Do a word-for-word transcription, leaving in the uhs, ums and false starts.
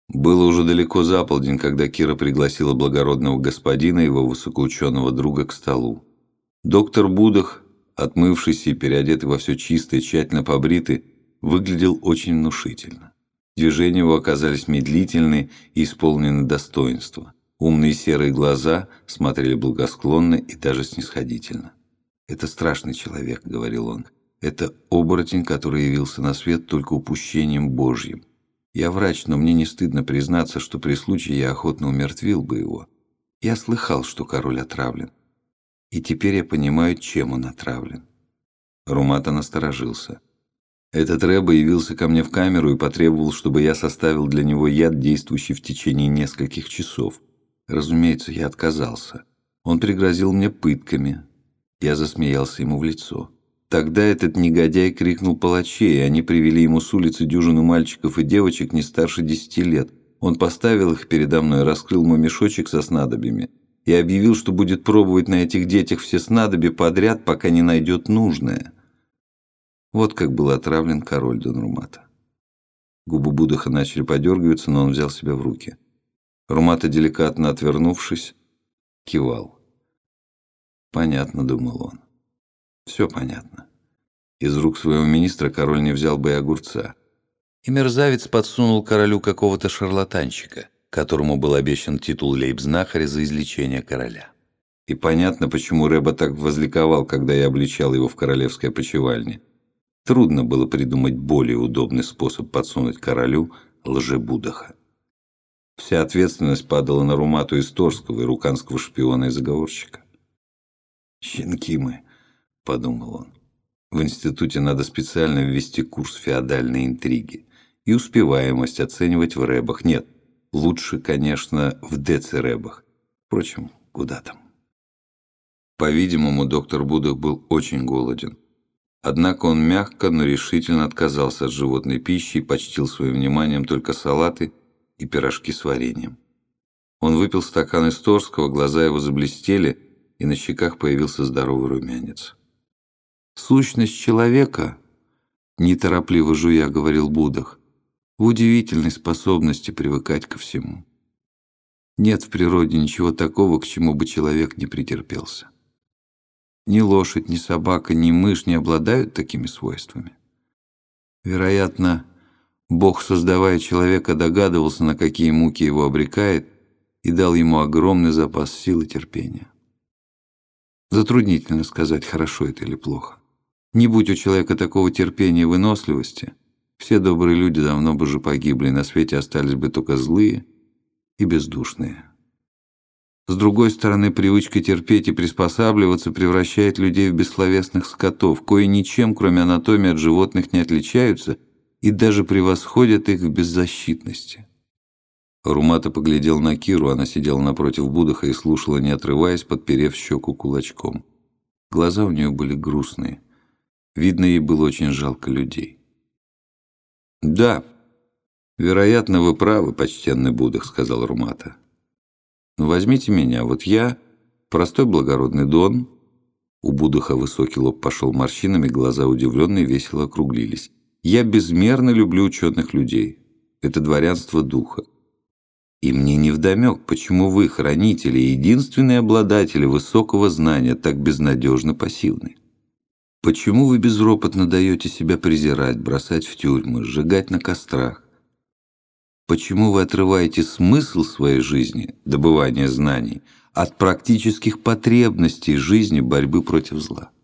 Было уже далеко за полдень, когда Кира пригласила благородного господина и его высокоученого друга к столу. Доктор Будах, отмывшийся и переодетый во все чистое, тщательно побритый, выглядел очень внушительно. Движения его оказались медлительны и исполнены достоинства. Умные серые глаза смотрели благосклонно и даже снисходительно. «Это страшный человек», — говорил он. «Это оборотень, который явился на свет только упущением Божьим. Я врач, но мне не стыдно признаться, что при случае я охотно умертвил бы его. Я слыхал, что король отравлен. И теперь я понимаю, чем он отравлен». Румата насторожился. «Этот Рэба явился ко мне в камеру и потребовал, чтобы я составил для него яд, действующий в течение нескольких часов. Разумеется, я отказался. Он пригрозил мне пытками. Я засмеялся ему в лицо. Тогда этот негодяй крикнул палачей, и они привели ему с улицы дюжину мальчиков и девочек не старше десяти лет. Он поставил их передо мной, раскрыл мой мешочек со снадобьями и объявил, что будет пробовать на этих детях все снадобья подряд, пока не найдет нужное». Вот как был отравлен король Дон Румата. Губы Будаха начали подергиваться, но он взял себя в руки. Румата, деликатно отвернувшись, кивал. «Понятно», — думал он. «Все понятно. Из рук своего министра король не взял бы и огурца». И мерзавец подсунул королю какого-то шарлатанщика, которому был обещан титул лейб-знахаря за излечение короля. И понятно, почему Рэба так возликовал, когда я обличал его в королевской опочивальне. Трудно было придумать более удобный способ подсунуть королю лжебудаха. Вся ответственность падала на Румату Исторского и руканского шпиона и заговорщика. «Щенки мы», — подумал он. «В институте надо специально ввести курс феодальной интриги и успеваемость оценивать в рэбах. Нет, лучше, конечно, в децерэбах. Впрочем, куда там?» По-видимому, доктор Будах был очень голоден. Однако он мягко, но решительно отказался от животной пищи и почтил своим вниманием только салаты и пирожки с вареньем. Он выпил стакан Исторского, глаза его заблестели, и на щеках появился здоровый румянец. «Сущность человека, — неторопливо жуя говорил Будах, — в удивительной способности привыкать ко всему. Нет в природе ничего такого, к чему бы человек не претерпелся. Ни лошадь, ни собака, ни мышь не обладают такими свойствами. Вероятно, Бог, создавая человека, догадывался, на какие муки его обрекает, и дал ему огромный запас сил и терпения. Затруднительно сказать, хорошо это или плохо. Не будь у человека такого терпения и выносливости, все добрые люди давно бы же погибли, и на свете остались бы только злые и бездушные. С другой стороны, привычка терпеть и приспосабливаться превращает людей в бессловесных скотов, кои ничем, кроме анатомии, от животных не отличаются и даже превосходят их в беззащитности. Румата поглядел на Киру, она сидела напротив Будаха и слушала, не отрываясь, подперев щеку кулачком. Глаза у нее были грустные. Видно, ей было очень жалко людей. «Да, вероятно, вы правы, почтенный Будах», — сказал Румата. «Но возьмите меня, вот я, простой благородный дон». У Будаха высокий лоб пошел морщинами, глаза удивленные весело округлились. «Я безмерно люблю ученых людей. Это дворянство духа. И мне невдомек, почему вы, хранители и единственные обладатели высокого знания, так безнадежно пассивны. Почему вы безропотно даете себя презирать, бросать в тюрьмы, сжигать на кострах? Почему вы отрываете смысл своей жизни, добывания знаний, от практических потребностей жизни борьбы против зла?